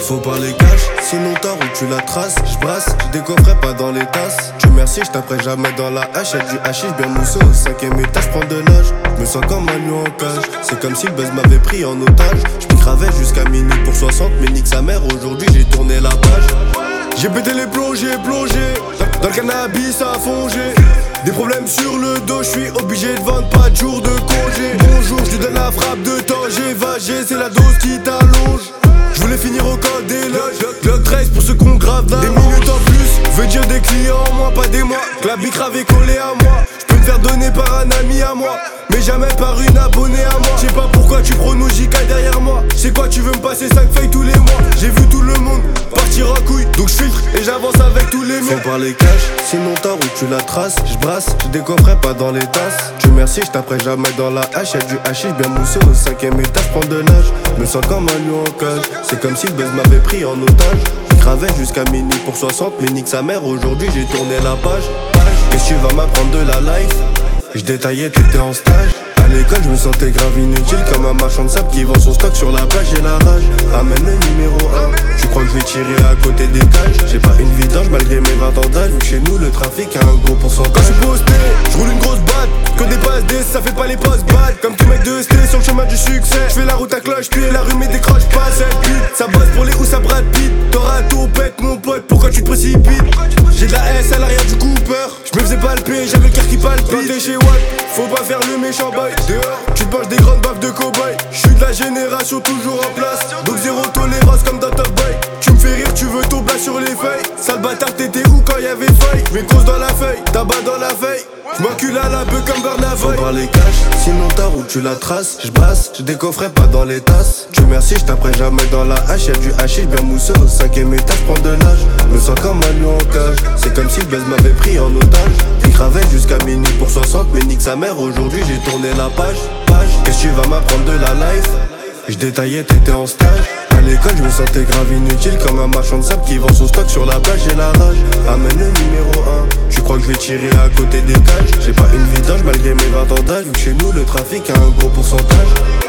Faut parler cash, sinon ta route tu la traces. J'brasse, j'décoffrerai pas dans les tasses. Tu merci, j'taperai jamais dans la hache. Y'a du hachis bien moussé au 5ème étage, j'prends de l'âge. Me sens comme un lion en cage. C'est comme si le buzz m'avait pris en otage. J'picravais jusqu'à minuit pour 60, mais nique sa mère, aujourd'hui j'ai tourné la page. J'ai pété les plombs, j'ai plongé dans le cannabis à fonger. Des problèmes sur le dos, je suis obligé de vendre, pas de jour de congé. Bonjour, je te donne la frappe de temps, j'ai vagé, c'est la dose qui t'allonge. Je voulais finir au code des loges. Glock 13 pour ceux qu'on grave d'un. Des minutes en plus, veut dire des clients en moins, pas des mois. Que la bicrave est collée à moi. Je peux me faire donner par un ami à moi, mais jamais par une abonnée à moi. Je sais pas pourquoi tu pronos JK derrière moi. C'est quoi, tu veux me passer 5 feuilles tous les mois. J'ai vu tout le monde partir en couille, donc je filtre et j'avance avec tous les miens. Faut parler cash, sinon ta route tu la traces. J'brasse, j'décoffrerai pas dans les tasses. Tu merci, j'taperai jamais dans la hache. Y'a du hachis bien moussé au 5ème étage, prends de l'âge. Me sens comme un lion en cage. C'est comme si le buzz m'avait pris en otage. J'gravais jusqu'à minuit pour 60, mais nique sa mère, aujourd'hui j'ai tourné la page. Qu'est-ce que tu vas m'apprendre de la life? J'détaillais, t'étais en stage. À l'école, je me sentais grave inutile, comme un marchand de sable qui vend son stock sur la plage. J'ai la rage, amène le numéro 1. Tu crois que je vais tirer à côté des cages? J'ai pas une vidange malgré mes 20 ans d'âge. Vu que chez nous, le trafic a un gros pourcentage. Quand je suis posté, je roule une grosse batte. Que des passes D, ça fait pas les postes bad. Comme tout mec de ST sur le chemin du succès. Je fais la route à cloche, puis la rue mais décroche pas. Cette pute, ça bosse pour les ou ça Brad Pitt. T'auras tout pète mon pote, pourquoi tu te précipites? J'ai de la S à l'arrière du Cooper. Je me faisais palper, j'avais le cœur qui palpite. Quand t'es chez Watt, faut pas faire le méchant boy. Dehors, tu te manges des grandes baffes de cow-boy. J'suis de la génération toujours en place. Donc zéro tolérance comme dans Top Boy. Tu me fais rire, tu veux ton bas sur les feuilles. Sale bâtard, t'étais où quand y'avait feuille? Mes causes dans la feuille, tabac dans la feuille. J'm'encule à la beuh comme Barnavoy. Faut parler cash, sinon ta route tu la traces. J'brasse, j'décoffrerai pas dans les tasses. Tu merci, j'taperai jamais dans la hache. Y'a du hachis bien moussé au 5ème étage, prends de l'âge. Me sens comme un lion en cage. C'est comme si le buzz m'avait pris en otage. J'gravais jusqu'à minuit pour 60, mais nique sa mère, aujourd'hui j'ai tourné la page. Qu'est-ce que tu vas m'apprendre de la life? J'détaillais, t'étais en stage. À l'école, je me sentais grave inutile, comme un marchand de sable qui vend son stock sur la plage. J'ai la rage, amène le numéro 1. Tu crois que je vais tirer à côté des cages? J'ai pas une vidange malgré mes 20 ans d'âge. Vu que chez nous, le trafic a un gros pourcentage.